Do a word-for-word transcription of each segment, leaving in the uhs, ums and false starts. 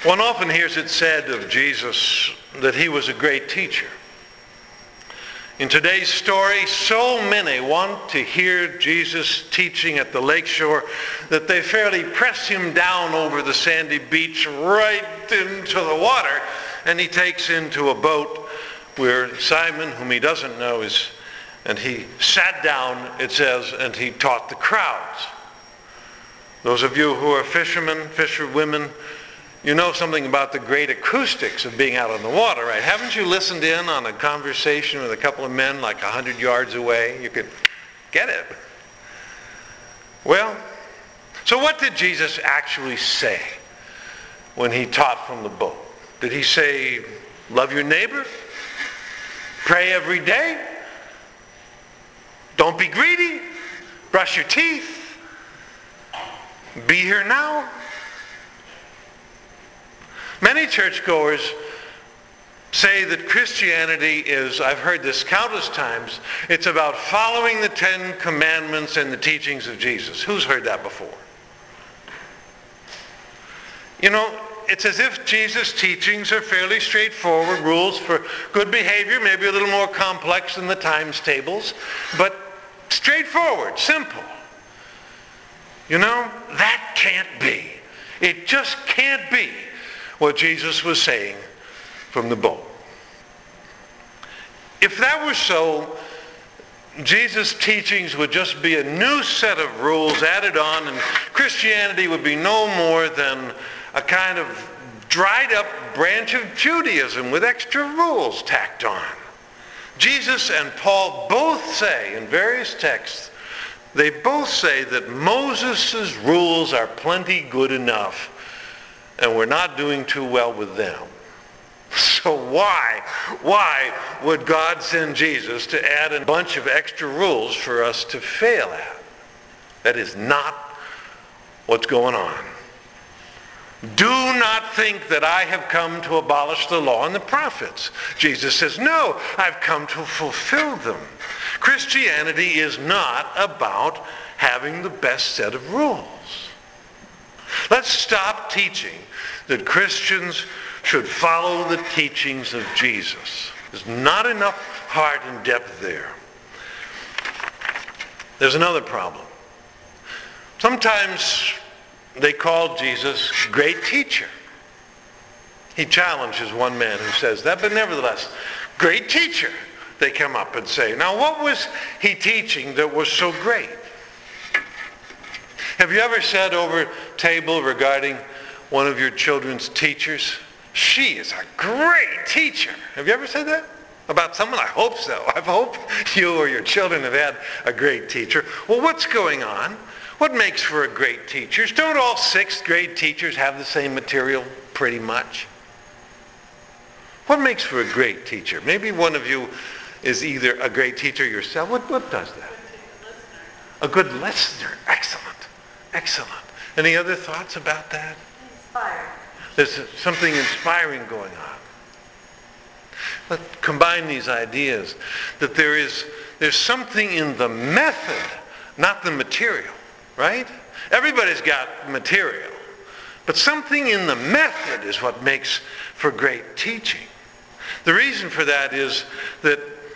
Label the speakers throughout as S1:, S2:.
S1: One often hears it said of Jesus that he was a great teacher. In today's story, so many want to hear Jesus teaching at the lakeshore that they fairly press him down over the sandy beach right into the water, and he takes into a boat where Simon, whom he doesn't know, is, and he sat down, it says, and he taught the crowds. Those of you who are fishermen, fisherwomen, you know something about the great acoustics of being out on the water, right? Haven't you listened in on a conversation with a couple of men like a hundred yards away? You could get it. Well, so what did Jesus actually say when he taught from the boat? Did he say, love your neighbor? Pray every day? Don't be greedy? Brush your teeth? Be here now? Many churchgoers say that Christianity is, I've heard this countless times, it's about following the Ten Commandments and the teachings of Jesus. Who's heard that before? You know, it's as if Jesus' teachings are fairly straightforward rules for good behavior, maybe a little more complex than the times tables, but straightforward, simple. You know, that can't be. It just can't be what Jesus was saying from the boat. If that were so, Jesus' teachings would just be a new set of rules added on, and Christianity would be no more than a kind of dried up branch of Judaism with extra rules tacked on. Jesus and Paul both say in various texts, they both say that Moses' rules are plenty good enough, and we're not doing too well with them. So why, why would God send Jesus to add a bunch of extra rules for us to fail at? That is not what's going on. Do not think that I have come to abolish the law and the prophets. Jesus says, no, I've come to fulfill them. Christianity is not about having the best set of rules. Let's stop teaching that Christians should follow the teachings of Jesus. There's not enough heart and depth there. There's another problem. Sometimes they call Jesus great teacher. He challenges one man who says that, but nevertheless, great teacher, they come up and say. Now, what was he teaching that was so great? Have you ever said over table regarding one of your children's teachers, she is a great teacher? Have you ever said that? About someone? I hope so. I hope you or your children have had a great teacher. Well, what's going on? What makes for a great teacher? Don't all sixth grade teachers have the same material pretty much? What makes for a great teacher? Maybe one of you is either a great teacher yourself. What, what does that? A good listener. Excellent. Excellent. Any other thoughts about that?
S2: Inspired.
S1: There's something inspiring going on. Let's combine these ideas that there is there's something in the method, not the material, right? Everybody's got material, but something in the method is what makes for great teaching. The reason for that is that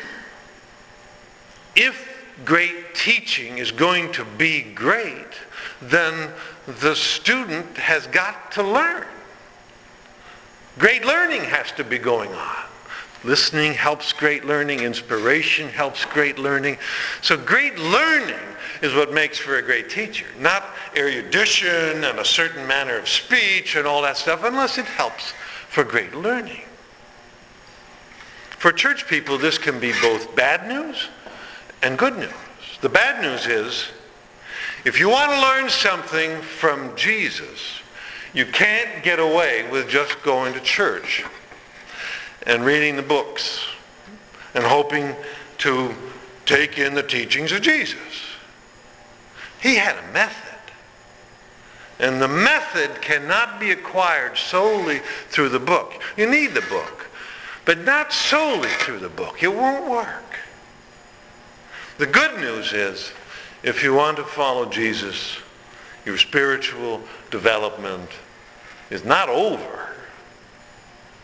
S1: if great teaching is going to be great, then the student has got to learn. Great learning has to be going on. Listening helps great learning. Inspiration helps great learning. So great learning is what makes for a great teacher, not erudition and a certain manner of speech and all that stuff, unless it helps for great learning. For church people, this can be both bad news and good news. The bad news is, if you want to learn something from Jesus, you can't get away with just going to church and reading the books and hoping to take in the teachings of Jesus. He had a method. And the method cannot be acquired solely through the book. You need the book, but not solely through the book. It won't work. The good news is, if you want to follow Jesus, your spiritual development is not over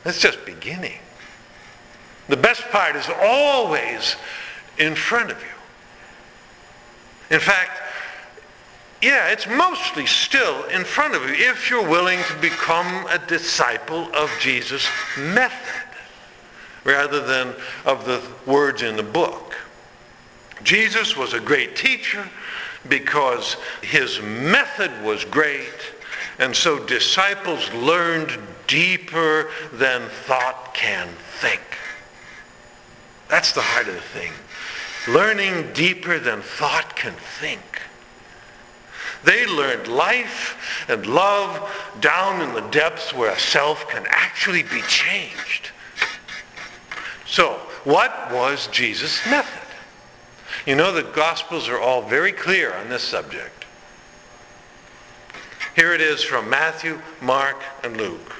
S1: It's just beginning. The best part is always in front of you. In fact, yeah, it's mostly still in front of you if you're willing to become a disciple of Jesus' method rather than of the words in the book. Jesus was a great teacher because his method was great, and so disciples learned deeper than thought can think. That's the heart of the thing. Learning deeper than thought can think. They learned life and love down in the depths where a self can actually be changed. So, what was Jesus' method? You know, the Gospels are all very clear on this subject. Here it is from Matthew, Mark, and Luke.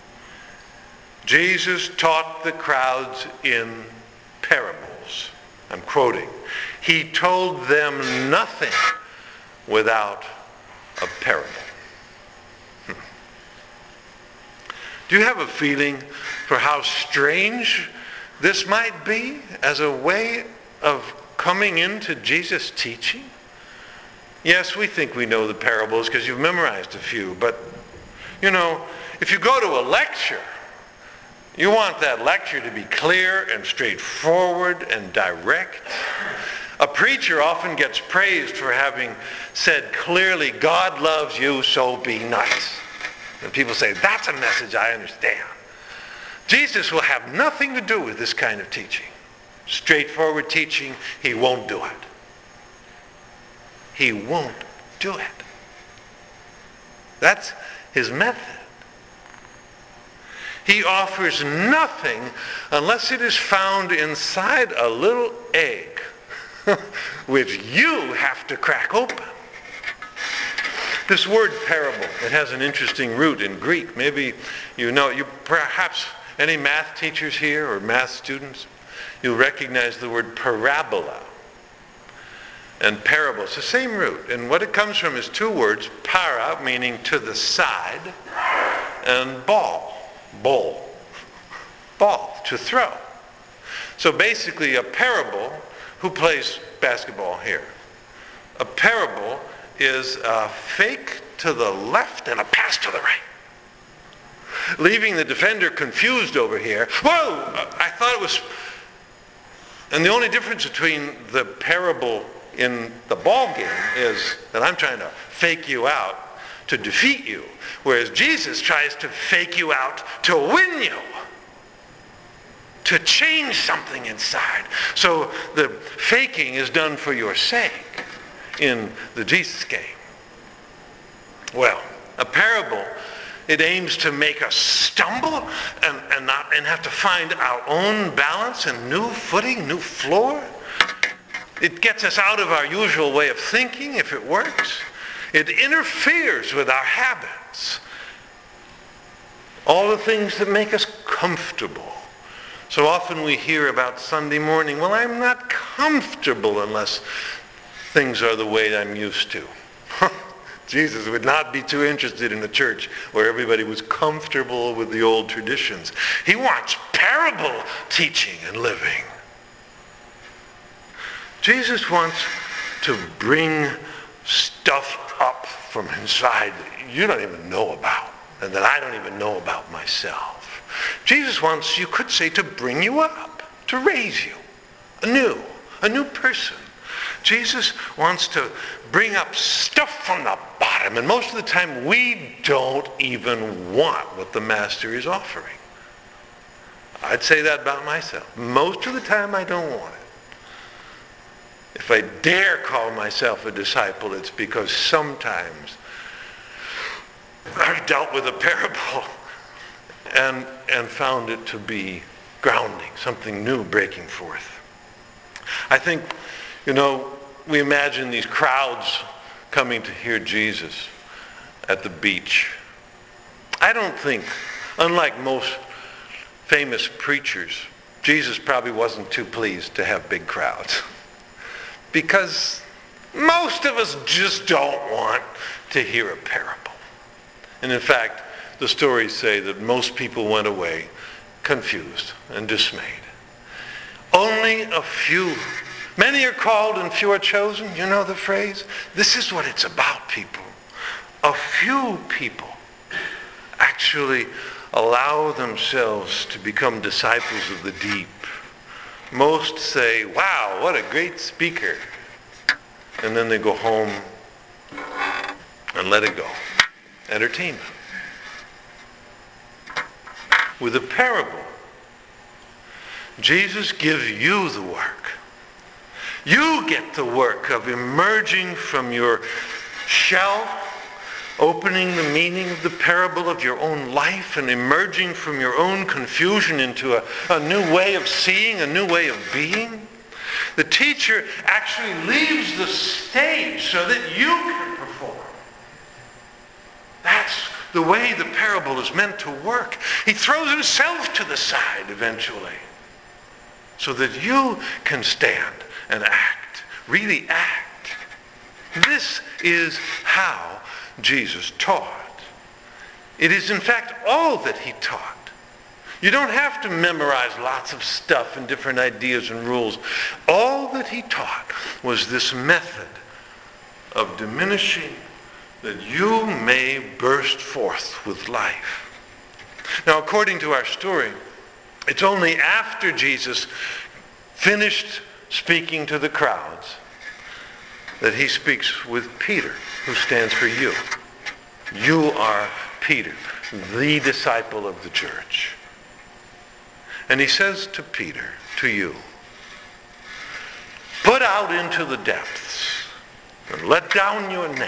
S1: Jesus taught the crowds in parables. I'm quoting. He told them nothing without a parable. Hmm. Do you have a feeling for how strange this might be as a way of coming into Jesus' teaching? Yes, we think we know the parables because you've memorized a few, but you know, if you go to a lecture, you want that lecture to be clear and straightforward and direct. A preacher often gets praised for having said clearly, God loves you, so be nice. And people say, that's a message I understand. Jesus will have nothing to do with this kind of teaching. Straightforward teaching, he won't do it. He won't do it. That's his method. He offers nothing unless it is found inside a little egg, which you have to crack open. This word parable, it has an interesting root in Greek. Maybe you know, you perhaps any math teachers here or math students, you'll recognize the word parabola and parable. It's the same root. And what it comes from is two words, para, meaning to the side, and ball, bowl, ball, to throw. So basically a parable, who plays basketball here? A parable is a fake to the left and a pass to the right, leaving the defender confused over here. Whoa, I thought it was... And the only difference between the parable in the ball game is that I'm trying to fake you out to defeat you, whereas Jesus tries to fake you out to win you, to change something inside. So the faking is done for your sake in the Jesus game. Well, a parable, it aims to make us stumble and, and, not, and have to find our own balance and new footing, new floor. It gets us out of our usual way of thinking, if it works. It interferes with our habits. All the things that make us comfortable. So often we hear about Sunday morning, well, I'm not comfortable unless things are the way I'm used to. Jesus would not be too interested in a church where everybody was comfortable with the old traditions. He wants parable teaching and living. Jesus wants to bring stuff up from inside that you don't even know about and that I don't even know about myself. Jesus wants, you could say, to bring you up, to raise you anew, a new person. Jesus wants to bring up stuff from the bottom, and most of the time we don't even want what the Master is offering. I'd say that about myself. Most of the time I don't want it. If I dare call myself a disciple, it's because sometimes I've dealt with a parable and, and found it to be grounding, something new breaking forth. I think, you know, we imagine these crowds coming to hear Jesus at the beach. I don't think, unlike most famous preachers, Jesus probably wasn't too pleased to have big crowds. Because most of us just don't want to hear a parable. And in fact, the stories say that most people went away confused and dismayed. Only a few. Many are called and few are chosen. You know the phrase? This is what it's about, people. A few people actually allow themselves to become disciples of the deep. Most say, wow, what a great speaker. And then they go home and let it go. Entertainment. With a parable, Jesus gives you the work. You get the work of emerging from your shell, opening the meaning of the parable of your own life, and emerging from your own confusion into a, a new way of seeing, a new way of being. The teacher actually leaves the stage so that you can perform. That's the way the parable is meant to work. He throws himself to the side eventually so that you can stand and act, really act. This is how Jesus taught. It is in fact all that he taught. You don't have to memorize lots of stuff and different ideas and rules. All that he taught was this method of diminishing that you may burst forth with life. Now, according to our story, it's only after Jesus finished speaking to the crowds that he speaks with Peter, who stands for you. You are Peter, the disciple of the church. And he says to Peter, to you, put out into the depths and let down your nets.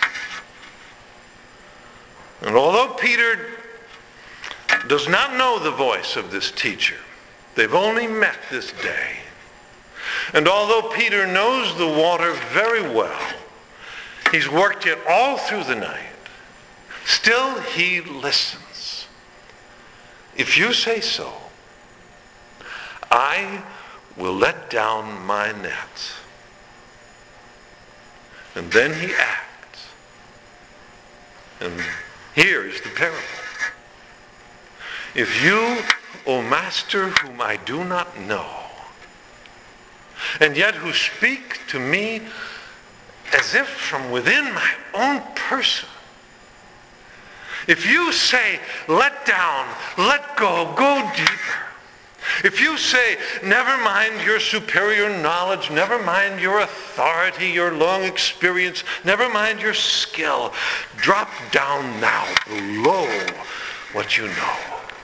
S1: And although Peter does not know the voice of this teacher, they've only met this day. And although Peter knows the water very well, he's worked it all through the night, still he listens. If you say so, I will let down my nets. And then he acts. And here is the parable. If you, O Master, whom I do not know, and yet who speak to me as if from within my own person, if you say, let down, let go, go deeper. If you say, never mind your superior knowledge, never mind your authority, your long experience, never mind your skill, drop down now below what you know.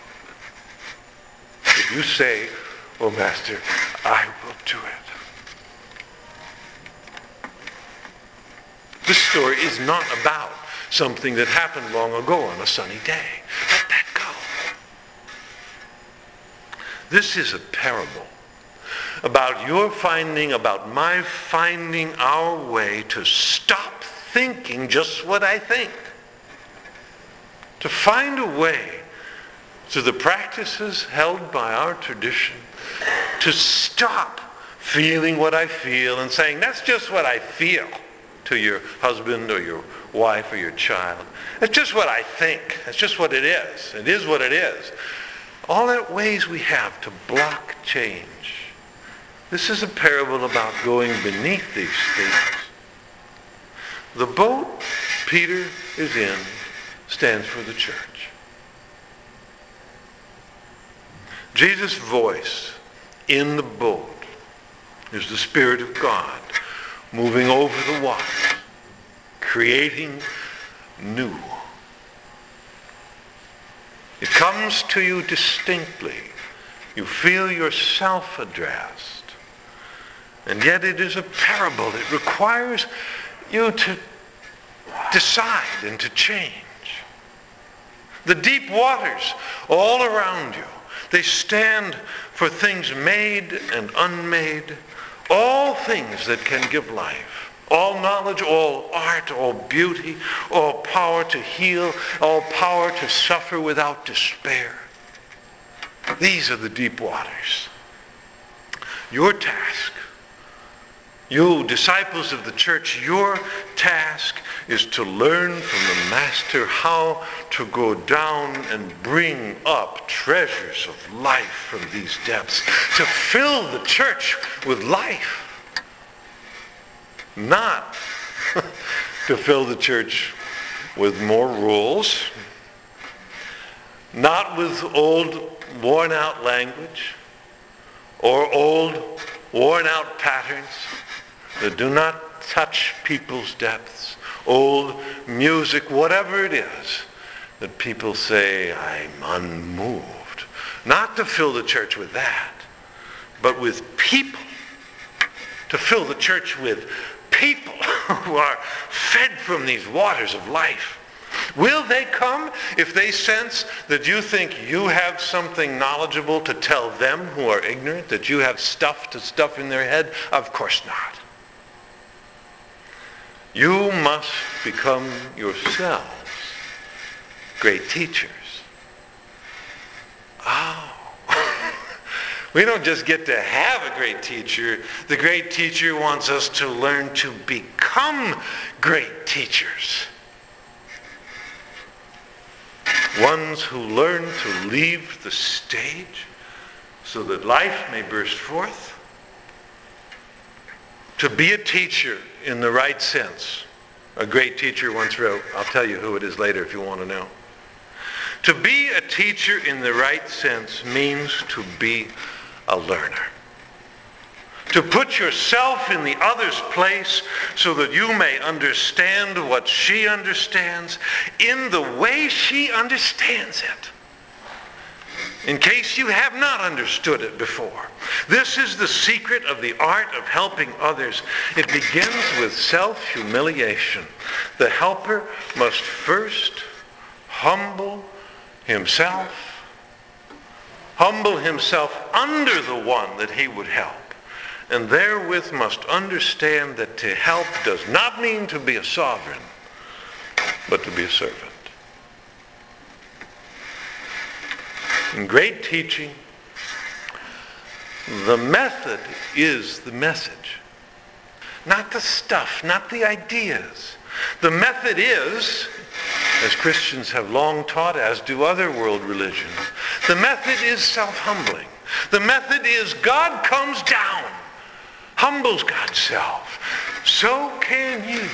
S1: If you say, oh Master, I will do it. This story is not about something that happened long ago on a sunny day. Let that go. This is a parable about your finding, about my finding our way to stop thinking just what I think. To find a way through the practices held by our tradition to stop feeling what I feel and saying, that's just what I feel, to your husband or your wife or your child. It's just what I think. It's just what it is. It is what it is. All that ways we have to block change. This is a parable about going beneath these things. The boat Peter is in stands for the church. Jesus' voice in the boat is the Spirit of God moving over the waters, creating new. It comes to you distinctly. You feel yourself addressed. And yet it is a parable. It requires you to decide and to change. The deep waters all around you, they stand for things made and unmade, all things that can give life. All knowledge, all art, all beauty, all power to heal, all power to suffer without despair. These are the deep waters. Your task You disciples of the church, your task is to learn from the Master how to go down and bring up treasures of life from these depths, to fill the church with life, not to fill the church with more rules, not with old worn-out language or old worn-out patterns that do not touch people's depths, old music, whatever it is that people say, I'm unmoved. Not to fill the church with that, but with people. To fill the church with people who are fed from these waters of life. Will they come if they sense that you think you have something knowledgeable to tell them who are ignorant, that you have stuff to stuff in their head? Of course not. You must become yourselves great teachers. Oh. We don't just get to have a great teacher. The great teacher wants us to learn to become great teachers. Ones who learn to leave the stage so that life may burst forth. To be a teacher in the right sense. A great teacher once wrote, I'll tell you who it is later if you want to know. To be a teacher in the right sense means to be a learner. To put yourself in the other's place so that you may understand what she understands in the way she understands it. In case you have not understood it before. This is the secret of the art of helping others. It begins with self-humiliation. The helper must first humble himself, humble himself under the one that he would help, and therewith must understand that to help does not mean to be a sovereign, but to be a servant. In great teaching, the method is the message. Not the stuff, not the ideas. The method is, as Christians have long taught, as do other world religions, the method is self-humbling. The method is God comes down, humbles God's self. So can you.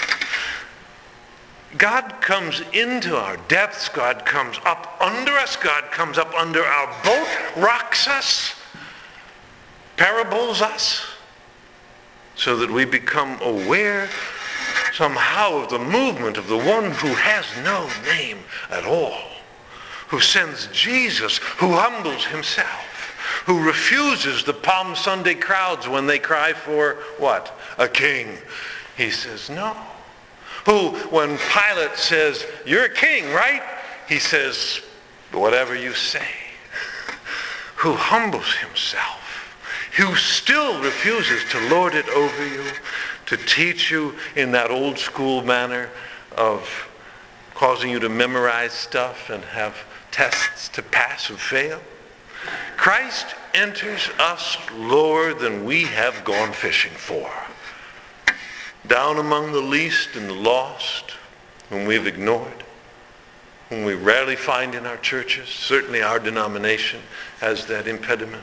S1: God comes into our depths. God comes up under us. God comes up under our boat, rocks us, parables us, so that we become aware somehow of the movement of the one who has no name at all, who sends Jesus, who humbles himself, who refuses the Palm Sunday crowds when they cry for what? A king. He says, no. Who, when Pilate says, you're a king, right? He says, whatever you say. Who humbles himself, who still refuses to lord it over you, to teach you in that old school manner of causing you to memorize stuff and have tests to pass or fail. Christ enters us lower than we have gone fishing for. Down among the least and the lost, whom we've ignored, whom we rarely find in our churches. Certainly our denomination has that impediment.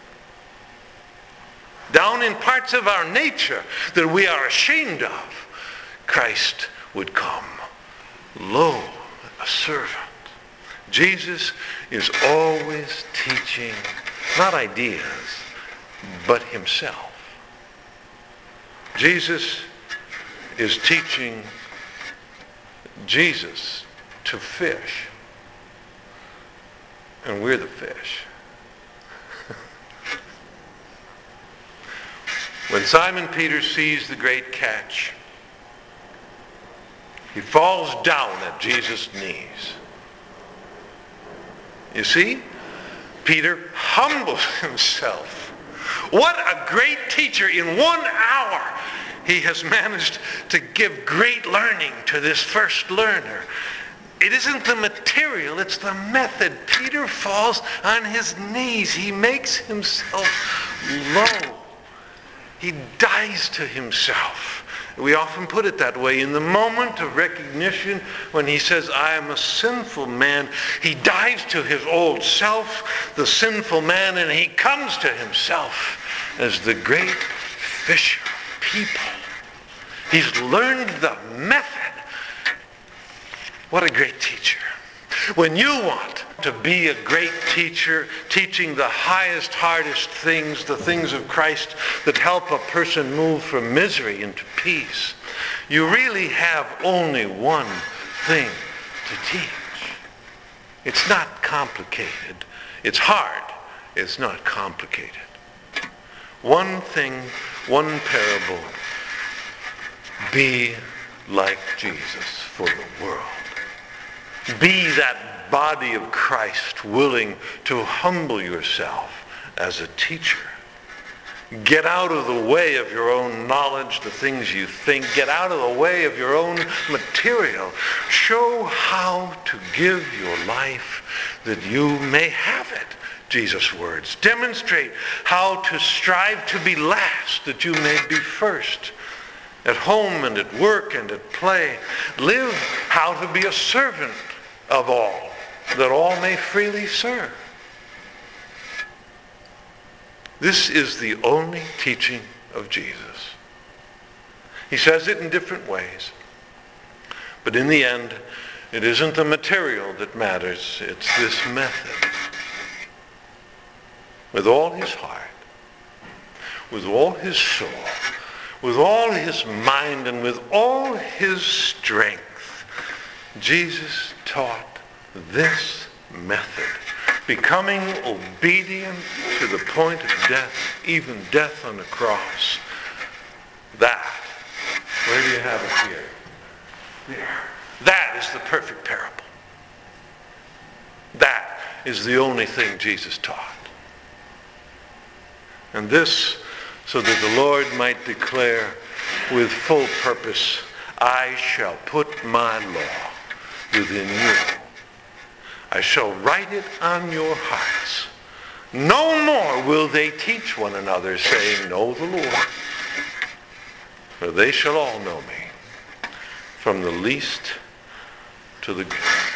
S1: Down in parts of our nature that we are ashamed of, Christ would come. Lo, a servant. Jesus is always teaching, not ideas, but himself. Jesus is teaching Jesus to fish. And we're the fish. When Simon Peter sees the great catch, he falls down at Jesus' knees. You see, Peter humbles himself. What a great teacher. In one hour, he has managed to give great learning to this first learner. It isn't the material, it's the method. Peter falls on his knees. He makes himself low. He dies to himself. We often put it that way. In the moment of recognition, when he says, I am a sinful man, he dies to his old self, the sinful man, and he comes to himself as the great fisher of people. He's learned the method. What a great teacher. When you want to be a great teacher, teaching the highest, hardest things, the things of Christ that help a person move from misery into peace, you really have only one thing to teach. It's not complicated. It's hard. It's not complicated. One thing, one parable. Be like Jesus for the world. Be that body of Christ willing to humble yourself as a teacher. Get out of the way of your own knowledge, the things you think. Get out of the way of your own material. Show how to give your life that you may have it. Jesus' words. Demonstrate how to strive to be last that you may be first. At home and at work and at play. Live how to be a servant of all, that all may freely serve. This is the only teaching of Jesus. He says it in different ways. But in the end, it isn't the material that matters. It's this method. With all his heart, with all his soul, with all his mind, and with all his strength, Jesus taught this method, becoming obedient to the point of death, even death on the cross. That, where do you have it here? There. That is the perfect parable. That is the only thing Jesus taught. And this, so that the Lord might declare with full purpose, I shall put my law within you. I shall write it on your hearts. No more will they teach one another, saying, Know the Lord. For they shall all know me, from the least to the greatest.